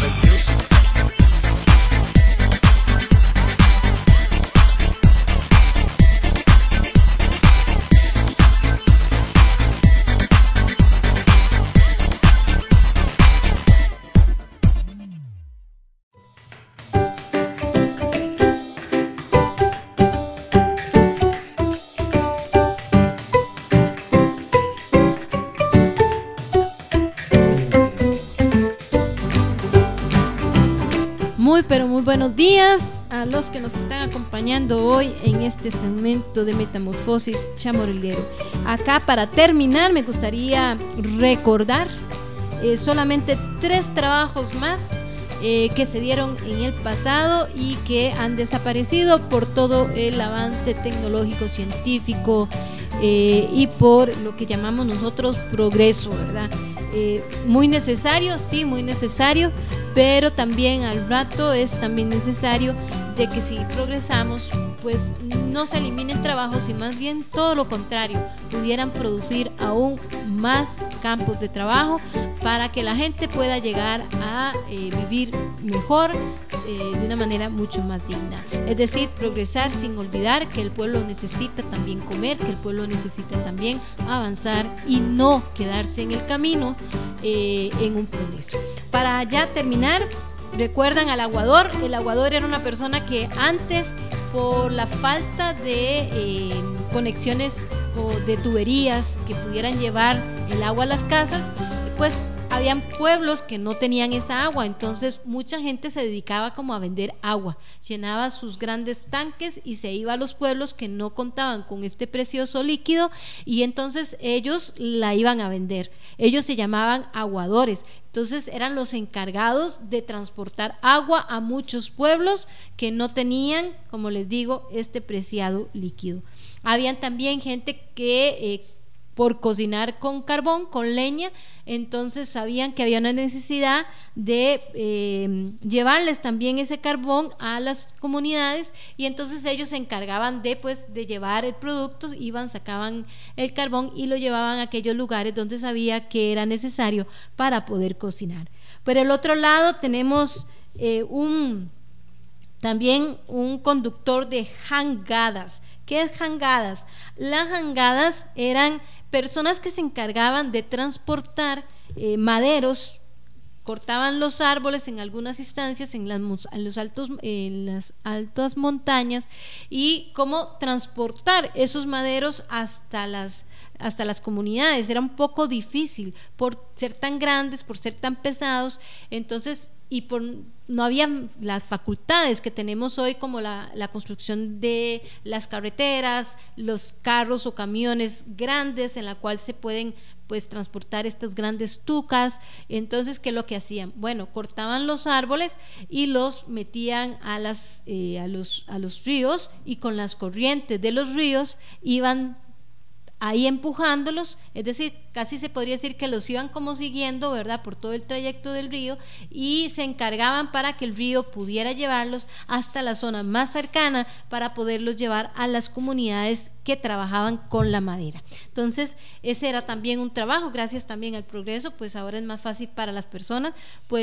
Pero muy buenos días a los que nos están acompañando hoy en este segmento de Metamorfosis Chamorilero. Acá, para terminar, me gustaría recordar solamente 3 trabajos más que se dieron en el pasado y que han desaparecido por todo el avance tecnológico, científico, y por lo que llamamos nosotros progreso, ¿verdad? Muy necesario, sí, muy necesario, pero también al rato es también necesario de que si progresamos, pues no se eliminen trabajos y más bien todo lo contrario, pudieran producir aún más campos de trabajo para que la gente pueda llegar a vivir mejor, de una manera mucho más digna. Es decir, progresar sin olvidar que el pueblo necesita también comer, que el pueblo necesita también avanzar y no quedarse en el camino en un progreso. Para ya terminar, ¿recuerdan al aguador? El aguador era una persona que antes, por la falta de conexiones o de tuberías que pudieran llevar el agua a las casas, pues habían pueblos que no tenían esa agua, entonces mucha gente se dedicaba como a vender agua, llenaba sus grandes tanques y se iba a los pueblos que no contaban con este precioso líquido y entonces ellos la iban a vender. Ellos se llamaban aguadores, entonces eran los encargados de transportar agua a muchos pueblos que no tenían, como les digo, este preciado líquido. Habían también gente que por cocinar con carbón, con leña, entonces sabían que había una necesidad de llevarles también ese carbón a las comunidades y entonces ellos se encargaban de llevar el producto, sacaban el carbón y lo llevaban a aquellos lugares donde sabía que era necesario para poder cocinar. Por el otro lado tenemos también un conductor de jangadas. ¿Qué es jangadas? Las jangadas eran personas que se encargaban de transportar maderos, cortaban los árboles en algunas instancias en las altas montañas y cómo transportar esos maderos hasta las comunidades. Era un poco difícil por ser tan grandes, por ser tan pesados, entonces no había las facultades que tenemos hoy como la construcción de las carreteras, los carros o camiones grandes en la cual se pueden transportar estas grandes tucas. Entonces, ¿qué es lo que hacían? Bueno, cortaban los árboles y los metían a los ríos y con las corrientes de los ríos iban ahí empujándolos, es decir, casi se podría decir que los iban como siguiendo, ¿verdad?, por todo el trayecto del río y se encargaban para que el río pudiera llevarlos hasta la zona más cercana para poderlos llevar a las comunidades que trabajaban con la madera. Entonces, ese era también un trabajo, gracias también al progreso, pues ahora es más fácil para las personas,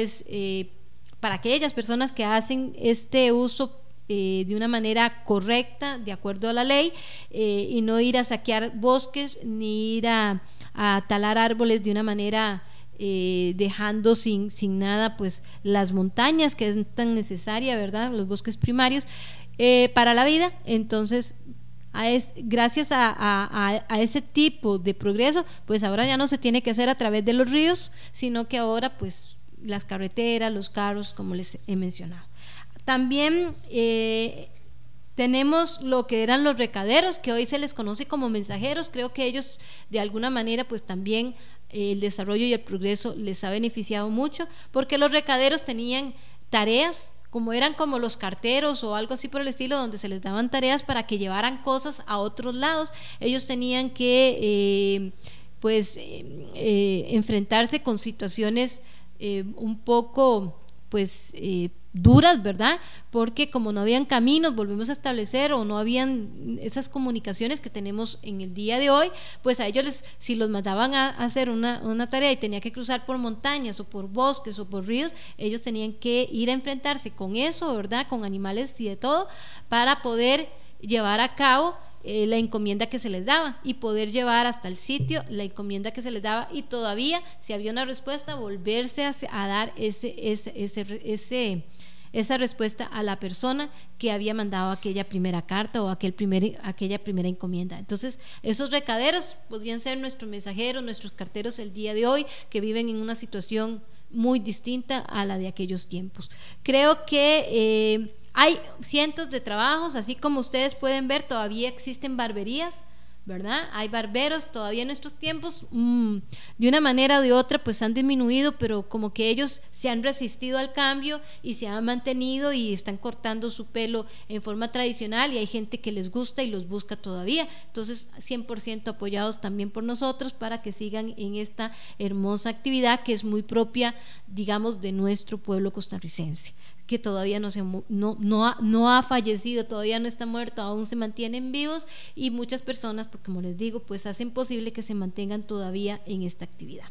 para aquellas personas que hacen este uso de una manera correcta, de acuerdo a la ley, y no ir a saquear bosques ni ir a talar árboles de una manera dejando sin nada las montañas que es tan necesaria, ¿verdad?, los bosques primarios para la vida. Entonces, gracias a ese tipo de progreso, pues ahora ya no se tiene que hacer a través de los ríos, sino que ahora las carreteras, los carros, como les he mencionado. También tenemos lo que eran los recaderos, que hoy se les conoce como mensajeros. Creo que ellos de alguna manera también el desarrollo y el progreso les ha beneficiado mucho, porque los recaderos tenían tareas, como eran como los carteros o algo así por el estilo, donde se les daban tareas para que llevaran cosas a otros lados. Ellos tenían que enfrentarse con situaciones un poco duras, ¿verdad? Porque como no habían caminos, volvemos a establecer, o no habían esas comunicaciones que tenemos en el día de hoy, pues a ellos si los mandaban a hacer una tarea y tenía que cruzar por montañas o por bosques o por ríos, ellos tenían que ir a enfrentarse con eso, ¿verdad?, con animales y de todo, para poder llevar a cabo la encomienda que se les daba y poder llevar hasta el sitio la encomienda que se les daba, y todavía si había una respuesta volverse a dar esa respuesta a la persona que había mandado aquella primera carta o aquella primera encomienda. Entonces esos recaderos podrían ser nuestros mensajeros, nuestros carteros el día de hoy, que viven en una situación muy distinta a la de aquellos tiempos. Creo que hay cientos de trabajos, así como ustedes pueden ver, todavía existen barberías ¿verdad? Hay barberos, todavía en nuestros tiempos, de una manera o de otra, pues han disminuido, pero como que ellos se han resistido al cambio y se han mantenido y están cortando su pelo en forma tradicional, y hay gente que les gusta y los busca todavía. Entonces 100% apoyados también por nosotros para que sigan en esta hermosa actividad que es muy propia, digamos, de nuestro pueblo costarricense, que todavía no ha fallecido, todavía no está muerto, aún se mantienen vivos, y muchas personas, pues, como les digo, pues hacen posible que se mantengan todavía en esta actividad.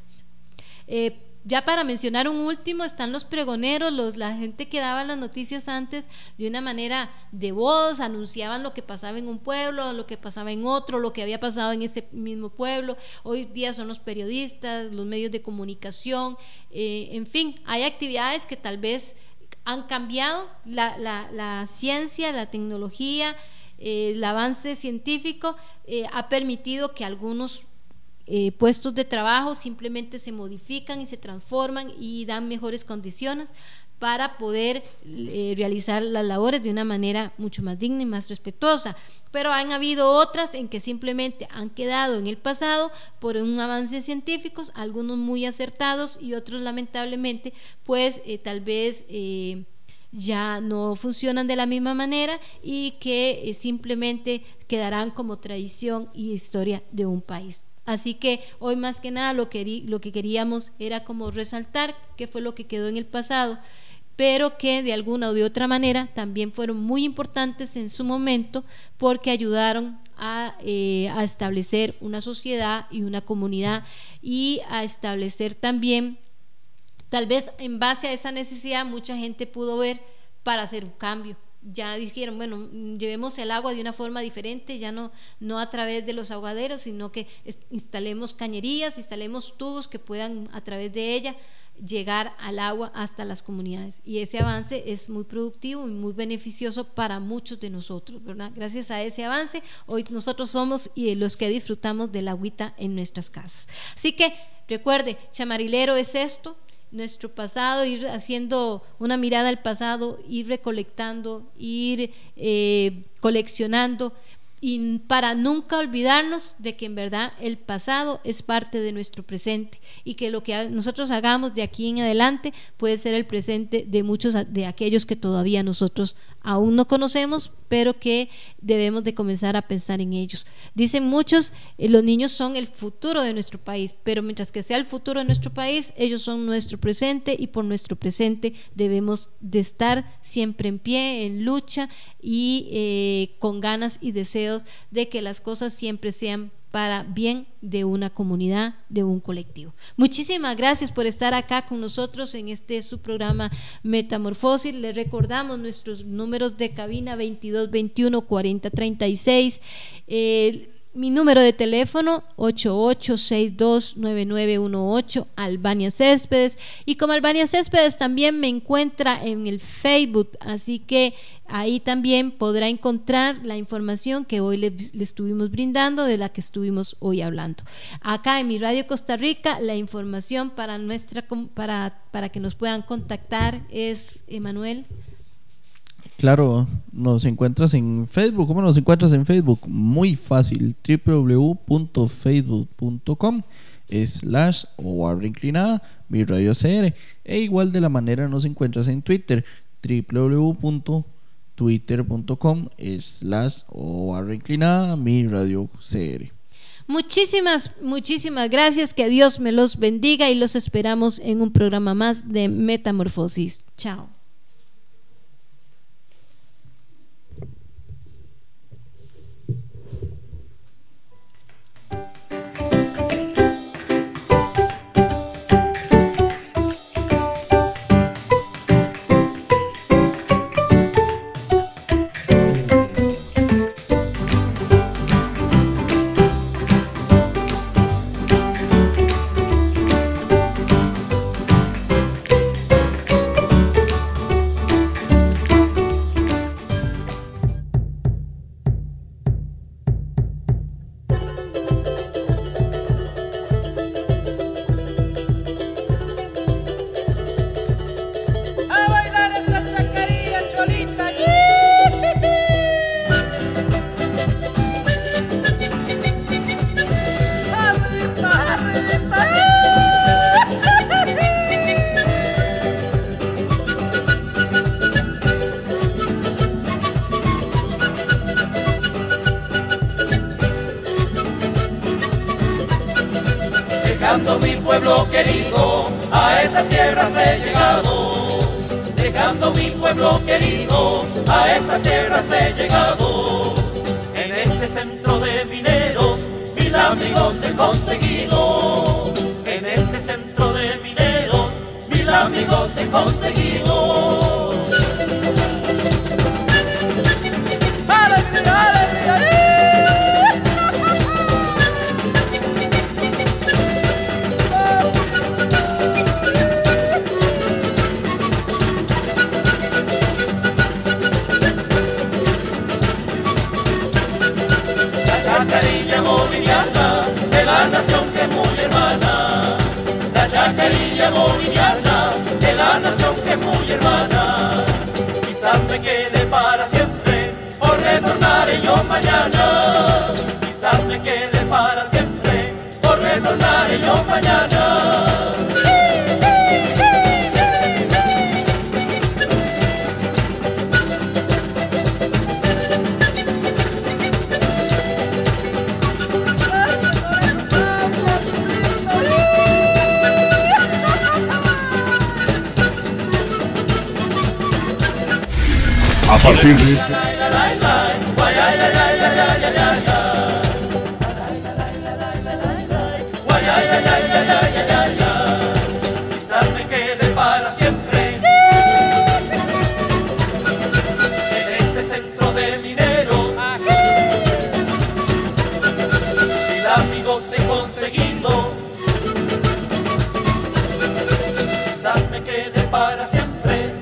Ya para mencionar un último, están los pregoneros, la gente que daba las noticias antes de una manera de voz, anunciaban lo que pasaba en un pueblo, lo que pasaba en otro, lo que había pasado en ese mismo pueblo. Hoy día son los periodistas, los medios de comunicación, en fin, hay actividades que tal vez han cambiado, la ciencia, la tecnología, el avance científico ha permitido que algunos puestos de trabajo simplemente se modifican y se transforman y dan mejores condiciones para poder realizar las labores de una manera mucho más digna y más respetuosa. Pero han habido otras en que simplemente han quedado en el pasado por un avance científico, algunos muy acertados y otros lamentablemente pues tal vez ya no funcionan de la misma manera y que simplemente quedarán como tradición y historia de un país. Así que hoy más que nada lo que queríamos era como resaltar qué fue lo que quedó en el pasado, pero que de alguna o de otra manera también fueron muy importantes en su momento porque ayudaron a establecer una sociedad y una comunidad, y a establecer también, tal vez en base a esa necesidad, mucha gente pudo ver para hacer un cambio. Ya dijeron, bueno, llevemos el agua de una forma diferente, ya no a través de los ahogaderos, sino que instalemos cañerías, instalemos tubos que puedan a través de ella llegar al agua hasta las comunidades, y ese avance es muy productivo y muy beneficioso para muchos de nosotros, ¿verdad? Gracias a ese avance hoy nosotros somos los que disfrutamos del agüita en nuestras casas. Así que recuerde, Chamarilero es esto, nuestro pasado, ir haciendo una mirada al pasado, ir recolectando, ir coleccionando, y para nunca olvidarnos de que en verdad el pasado es parte de nuestro presente, y que lo que nosotros hagamos de aquí en adelante puede ser el presente de muchos de aquellos que todavía nosotros aún no conocemos, pero que debemos de comenzar a pensar en ellos. Dicen muchos, los niños son el futuro de nuestro país, pero mientras que sea el futuro de nuestro país, ellos son nuestro presente, y por nuestro presente debemos de estar siempre en pie, en lucha, y con ganas y deseos de que las cosas siempre sean para bien de una comunidad, de un colectivo. Muchísimas gracias por estar acá con nosotros en su programa Metamorfosis. Les recordamos nuestros números de cabina: 2221 4036, mi número de teléfono 88629918, Albania Céspedes, y como Albania Céspedes también me encuentra en el Facebook, así que ahí también podrá encontrar la información que hoy le estuvimos brindando, de la que estuvimos hoy hablando. Acá en Mi Radio Costa Rica, la información para que nos puedan contactar es, Emanuel. Claro, nos encuentras en Facebook. ¿Cómo nos encuentras en Facebook? Muy fácil, www.facebook.com/o/inclinada Mi Radio CR, e igual de la manera nos encuentras en Twitter, www.twitter.com/o/inclinada Mi Radio CR. Muchísimas gracias, que Dios me los bendiga, y los esperamos en un programa más de Metamorfosis. Chao. pueblo querido, a esta tierra se he llegado. Dejando mi pueblo querido, a esta tierra se he llegado. En este centro de mineros, mil amigos he conseguido. En este centro de mineros, mil amigos he conseguido. Chacarilla boliviana, de la nación que es muy hermana. La chacarilla boliviana, de la nación que es muy hermana. Quizás me quede para siempre, por retornaré yo mañana. Quizás me quede para siempre, por retornaré yo mañana. A partir de este... Quizás me quede para siempre en este centro de mineros. Mil amigos he conseguido. Quizás me quede para siempre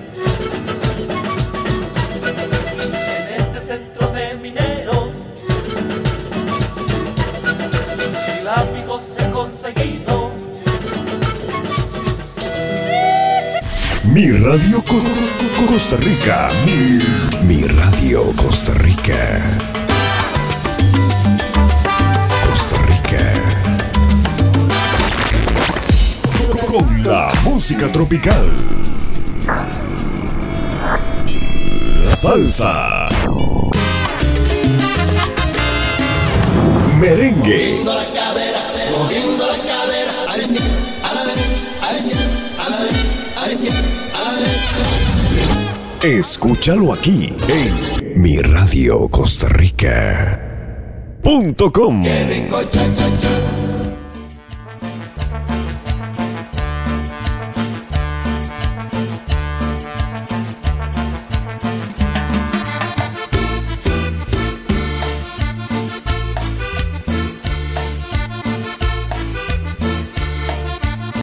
Mi Radio Costa Rica. Mi Radio Costa Rica. Costa Rica. Con la música tropical. Salsa. Merengue. Moviendo la cadera, a la izquierda, a la derecha, a la izquierda, a la derecha, a la izquierda, a la derecha. Escúchalo aquí en Mi Radio Costa Rica.com. Qué rico cha cha cha.